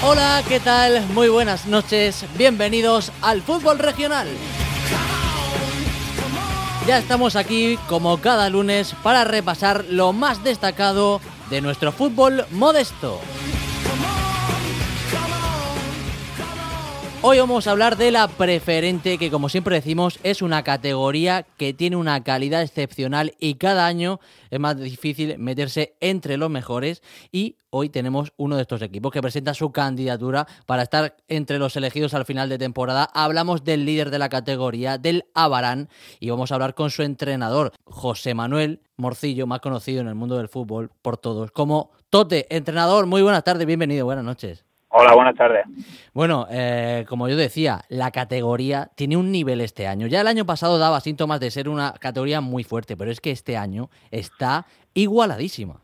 Hola, ¿qué tal? Muy buenas noches, bienvenidos al Fútbol Regional. Ya estamos aquí, como cada lunes, para repasar lo más destacado de nuestro fútbol modesto. Hoy vamos a hablar de la Preferente, que como siempre decimos es una categoría que tiene una calidad excepcional y cada año es más difícil meterse entre los mejores, y hoy tenemos uno de estos equipos que presenta su candidatura para estar entre los elegidos al final de temporada. Hablamos del líder de la categoría, del Abarán, y vamos a hablar con su entrenador, José Manuel Morcillo, más conocido en el mundo del fútbol por todos como Tote. Entrenador, muy buenas tardes, bienvenido, buenas noches. Hola, buenas tardes. Bueno, como yo decía, la categoría tiene un nivel este año. Ya el año pasado daba síntomas de ser una categoría muy fuerte, pero es que este año está igualadísima.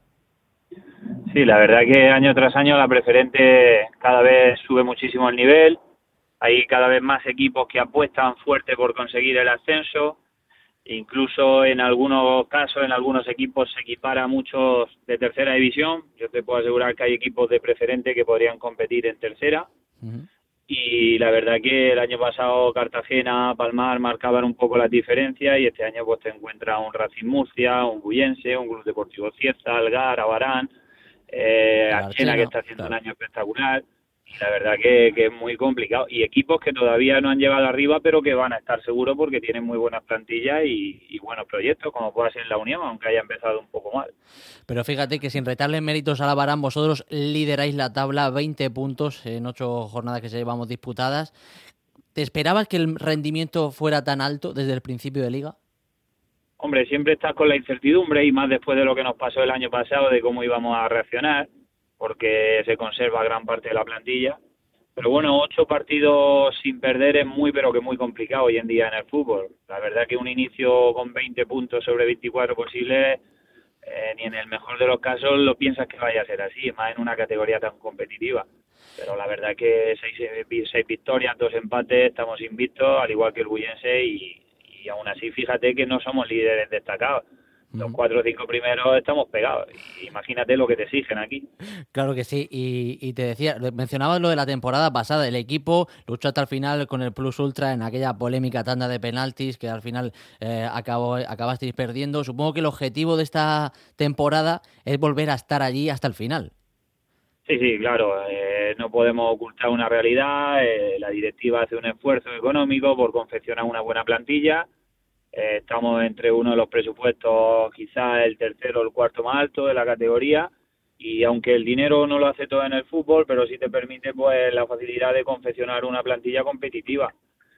Sí, la verdad que año tras año la Preferente cada vez sube muchísimo el nivel. Hay cada vez más equipos que apuestan fuerte por conseguir el ascenso. Incluso en algunos casos, en algunos equipos se equipara a muchos de tercera división. Yo te puedo asegurar que hay equipos de Preferente que podrían competir en tercera. Uh-huh. Y la verdad que el año pasado Cartagena, Palmar marcaban un poco las diferencias, y este año pues te encuentras un Racing Murcia, un Buyense, un Club Deportivo Cieza, Algar, Abarán, Archena, que está haciendo un año espectacular. Y la verdad que es muy complicado. Y equipos que todavía no han llegado arriba, pero que van a estar seguros porque tienen muy buenas plantillas y buenos proyectos, como pueda ser la Unión, aunque haya empezado un poco mal. Pero fíjate que sin retarle méritos a la Abarán, vosotros lideráis la tabla, 20 puntos en 8 jornadas que se llevamos disputadas. ¿Te esperabas que el rendimiento fuera tan alto desde el principio de liga? Hombre, siempre estás con la incertidumbre, y más después de lo que nos pasó el año pasado, de cómo íbamos a reaccionar, porque se conserva gran parte de la plantilla. Pero bueno, 8 partidos sin perder es muy, pero que muy complicado hoy en día en el fútbol. La verdad que un inicio con 20 puntos sobre 24 posibles, ni en el mejor de los casos lo piensas que vaya a ser así, más en una categoría tan competitiva. Pero la verdad que 6 victorias, 2 empates, estamos invictos, al igual que el Buyense, y aún así fíjate que no somos líderes destacados. Los 4 o 5 primeros estamos pegados. Imagínate lo que te exigen aquí. Claro que sí. Y te decía, mencionabas lo de la temporada pasada. El equipo luchó hasta el final con el Plus Ultra en aquella polémica tanda de penaltis que al final acabasteis perdiendo. Supongo que el objetivo de esta temporada es volver a estar allí hasta el final. Sí, claro. No podemos ocultar una realidad. La directiva hace un esfuerzo económico por confeccionar una buena plantilla. Estamos entre uno de los presupuestos, quizás el tercero o el cuarto más alto de la categoría, y aunque el dinero no lo hace todo en el fútbol, pero sí te permite pues la facilidad de confeccionar una plantilla competitiva.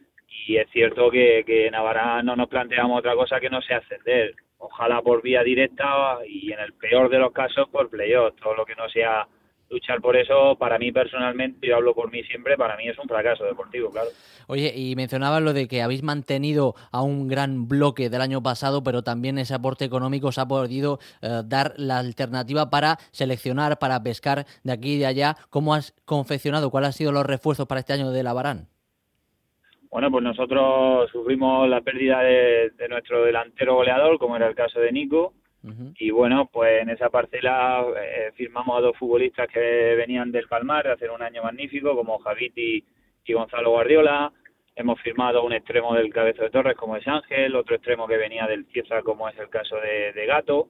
Y es cierto que en Abarán no nos planteamos otra cosa que no sea ascender, ojalá por vía directa, y en el peor de los casos por playoff. Todo lo que no sea luchar por eso, para mí personalmente, yo hablo por mí siempre, para mí es un fracaso deportivo, claro. Oye, y mencionabas lo de que habéis mantenido a un gran bloque del año pasado, pero también ese aporte económico os ha podido dar la alternativa para seleccionar, para pescar de aquí y de allá. ¿Cómo has confeccionado? ¿Cuáles han sido los refuerzos para este año del Abarán? Bueno, pues nosotros sufrimos la pérdida de nuestro delantero goleador, como era el caso de Nico. Uh-huh. Y bueno, pues en esa parcela firmamos a 2 futbolistas que venían del Palmar de hacer un año magnífico, como Javiti y Gonzalo Guardiola. Hemos firmado un extremo del Cabezo de Torres, como es Ángel, otro extremo que venía del Cieza, como es el caso de Gato.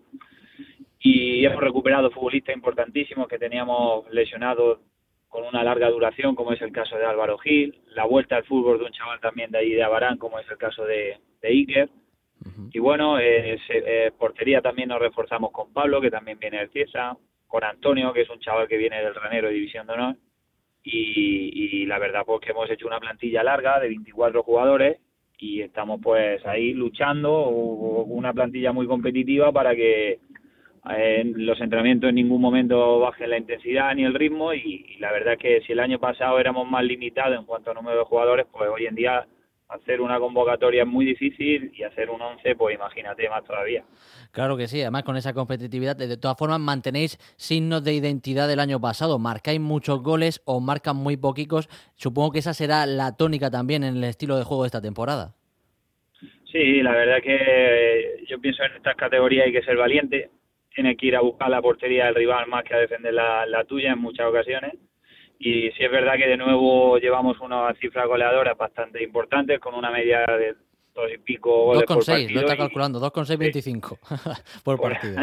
Y hemos recuperado futbolistas importantísimos que teníamos lesionados con una larga duración, como es el caso de Álvaro Gil. La vuelta al fútbol de un chaval también de ahí de Abarán, como es el caso de Iker. Uh-huh. Y bueno, portería también nos reforzamos con Pablo, que también viene del Cieza, con Antonio, que es un chaval que viene del Ranero de División de Honor, y la verdad pues que hemos hecho una plantilla larga de 24 jugadores y estamos pues ahí luchando, una plantilla muy competitiva para que en los entrenamientos en ningún momento bajen la intensidad ni el ritmo, y la verdad es que si el año pasado éramos más limitados en cuanto a número de jugadores, pues hoy en día hacer una convocatoria es muy difícil, y hacer un 11, pues imagínate más todavía. Claro que sí, además con esa competitividad, de todas formas mantenéis signos de identidad del año pasado, marcáis muchos goles o marcan muy poquitos. Supongo que esa será la tónica también en el estilo de juego de esta temporada. Sí, la verdad que yo pienso en estas categorías hay que ser valiente, tienes que ir a buscar la portería del rival más que a defender la tuya en muchas ocasiones. Y sí es verdad que de nuevo llevamos unas cifras goleadoras bastante importantes, con una media de 2 y pico goles por partido. 2,6, lo está calculando, 2,625 por partido.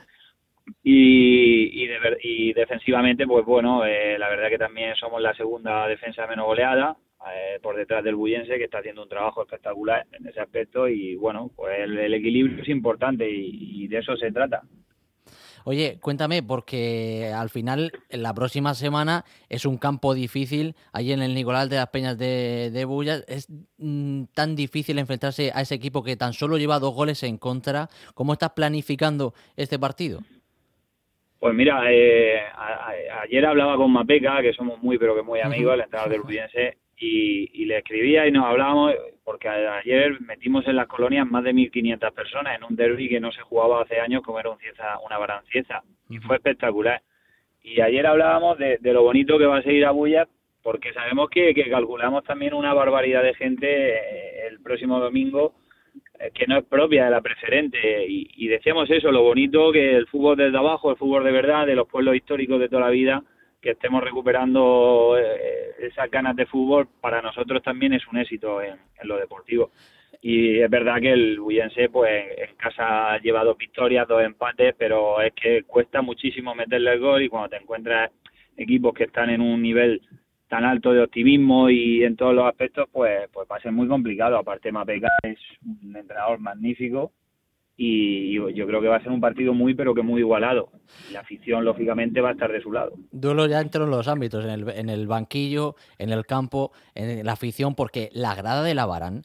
Y defensivamente, pues bueno, la verdad que también somos la segunda defensa menos goleada, por detrás del Buyense, que está haciendo un trabajo espectacular en ese aspecto. Y bueno, pues el equilibrio es importante y de eso se trata. Oye, cuéntame, porque al final, la próxima semana es un campo difícil, allí en el Nicolás de las Peñas de Bullas. ¿Es tan difícil enfrentarse a ese equipo que tan solo lleva 2 goles en contra? ¿Cómo estás planificando este partido? Pues mira, ayer hablaba con Mapeca, que somos muy amigos, el entrenador del Buyense, y le escribía y nos hablábamos, porque ayer metimos en las colonias más de 1.500 personas en un derbi que no se jugaba hace años, como era una Barancieza, y fue espectacular. Y ayer hablábamos de lo bonito que va a ser ir a Bullas, porque sabemos que calculamos también una barbaridad de gente el próximo domingo, que no es propia de la preferente, y decíamos eso, lo bonito que el fútbol desde abajo, el fútbol de verdad, de los pueblos históricos de toda la vida, que estemos recuperando esas ganas de fútbol, para nosotros también es un éxito en lo deportivo. Y es verdad que el Buyense pues en casa lleva 2 victorias, 2 empates, pero es que cuesta muchísimo meterle el gol, y cuando te encuentras equipos que están en un nivel tan alto de optimismo y en todos los aspectos, pues va a ser muy complicado. Aparte, Mapeca es un entrenador magnífico, y yo creo que va a ser un partido muy igualado. La afición, lógicamente, va a estar de su lado. Duelo ya entre los ámbitos, en el banquillo, en el campo, en la afición, porque la grada de la Abarán,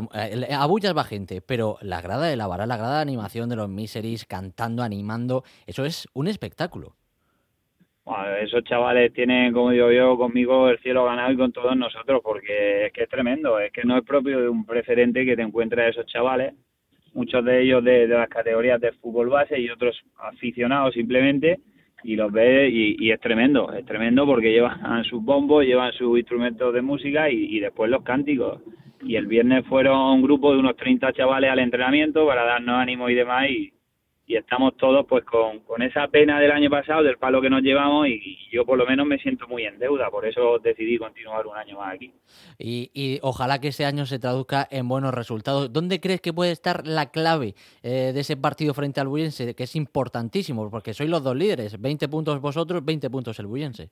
a Bullas va gente, pero la grada de la Abarán, la grada de animación de los Miseris, cantando, animando, eso es un espectáculo. Bueno, esos chavales tienen, como digo yo, conmigo el cielo ganado y con todos nosotros, porque es que es tremendo, es que no es propio de un preferente que te encuentres a esos chavales, muchos de ellos de las categorías de fútbol base y otros aficionados simplemente, y los ves y es tremendo porque llevan sus bombos, llevan sus instrumentos de música y después los cánticos. Y el viernes fueron un grupo de unos 30 chavales al entrenamiento para darnos ánimo y demás, y estamos todos pues con esa pena del año pasado, del palo que nos llevamos, y yo por lo menos me siento muy en deuda, por eso decidí continuar un año más aquí. Y ojalá que ese año se traduzca en buenos resultados. ¿Dónde crees que puede estar la clave de ese partido frente al Buyense, que es importantísimo, porque sois los 2 líderes, 20 puntos vosotros, 20 puntos el Buyense?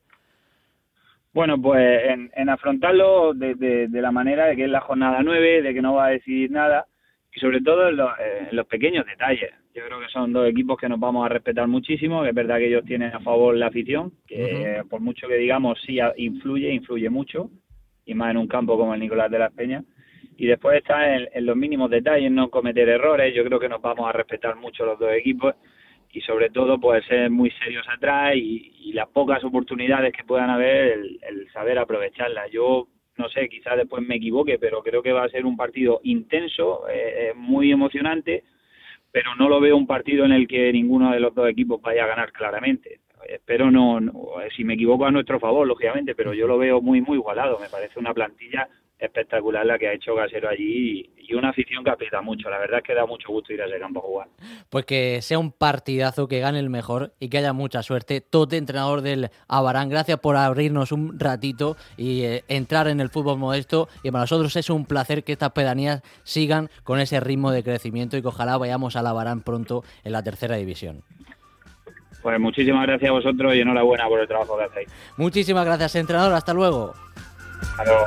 Bueno, pues en afrontarlo de la manera de que es la jornada 9, de que no va a decidir nada, y sobre todo en los pequeños detalles. Yo creo que son 2 equipos que nos vamos a respetar muchísimo, que es verdad que ellos tienen a favor la afición, que por mucho que digamos sí influye mucho, y más en un campo como el Nicolás de las Peñas. Y después está en los mínimos detalles, no cometer errores. Yo creo que nos vamos a respetar mucho los 2 equipos, y sobre todo pues ser muy serios atrás, y las pocas oportunidades que puedan haber, el saber aprovecharlas. Yo no sé, quizás después me equivoque, pero creo que va a ser un partido intenso, muy emocionante, pero no lo veo un partido en el que ninguno de los 2 equipos vaya a ganar claramente. Espero no, si me equivoco a nuestro favor, lógicamente, pero yo lo veo muy igualado. Me parece una plantilla espectacular la que ha hecho Casero allí, y una afición que aprieta mucho. La verdad es que da mucho gusto ir a ese campo a jugar. Pues que sea un partidazo, que gane el mejor y que haya mucha suerte. Tote, entrenador del Abarán, gracias por abrirnos un ratito y entrar en el fútbol modesto, y para nosotros es un placer que estas pedanías sigan con ese ritmo de crecimiento y que ojalá vayamos al Abarán pronto en la 3ª división. Pues muchísimas gracias a vosotros y enhorabuena por el trabajo que hacéis. Muchísimas gracias, entrenador. Hasta luego. Hasta luego.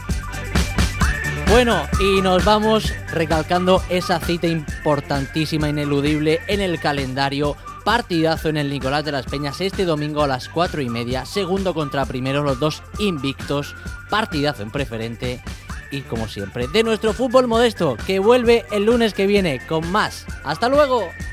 Bueno, y nos vamos recalcando esa cita importantísima, ineludible en el calendario. Partidazo en el Nicolás de las Peñas este domingo a las 4:30. Segundo contra primero, los 2 invictos. Partidazo en preferente. Y como siempre, de nuestro fútbol modesto, que vuelve el lunes que viene con más. ¡Hasta luego!